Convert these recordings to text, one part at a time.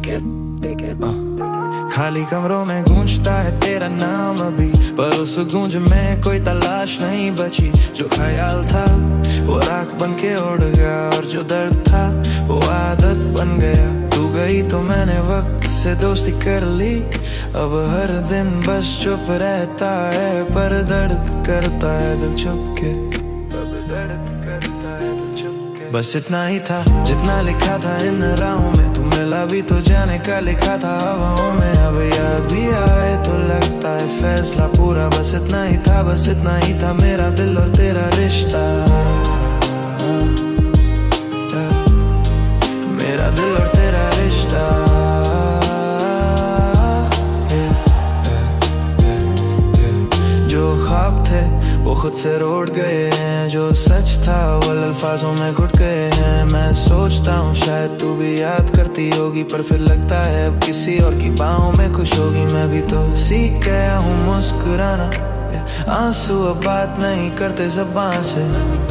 खाली कमरों में गूंजता है तेरा नाम अभी, पर उस गूंज में कोई तलाश नहीं बची। जो ख्याल था वो राख बन के उड़ गया, और जो दर्द था वो आदत बन गया। तू गई तो मैंने वक्त से दोस्ती कर ली, अब हर दिन बस चुप रहता है, पर दर्द करता है दिल छुप के, अब दर्द करता है दिल छुप के। बस इतना ही था जितना लिखा था इन राहों में, तू मिला भी तो जाने का लिखा था हवाओं में। अब याद भी आए तो लगता है फैसला पूरा, बस इतना ही था, बस इतना ही था मेरा दिल और तेरा रिश्ता। मेरा दिल और तेरा रिश्ता। जो ख्वाब थे वो खुद से रोड गए हैं, जो सच था वो अल्फाजों में घुट गए हैं। मैं सोचता हूँ शायद तू भी याद करती होगी, पर फिर लगता है अब किसी और की बाहों में खुश होगी। मैं भी तो सीख गया हूँ मुस्कुराना, आंसू अब बात नहीं करते ज़बान से।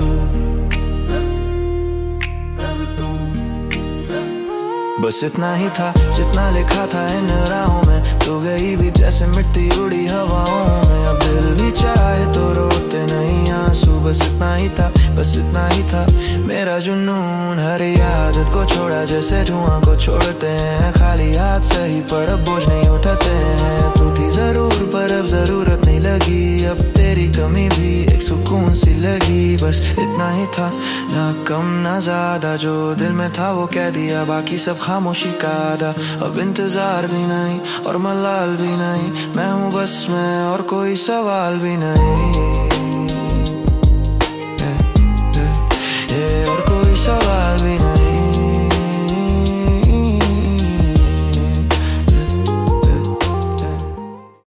बस इतना ही था जितना लिखा था इन राहों में, तू गई भी जैसे मिट्टी उड़ी हवाओं में। अब दिल भी चाहे तो रोते नहीं आंसू, बस इतना ही था, बस इतना ही था मेरा जुनून। हर आदत को छोड़ा जैसे धुआं को छोड़ते हैं, खाली हाथ सही पर अब बोझ नहीं उठाते हैं। तू थी जरूर पर अब जरूरत नहीं लगी, अब तेरी कमी भी एक सुकून सी लगी। बस इतना ही था, ना कम ना ज्यादा, जो दिल में था वो कह दिया, बाकी सब खामोशी का आधा। अब इंतजार भी नहीं और मलाल भी नहीं, मैं हूँ बस मैं और कोई सवाल भी नहीं।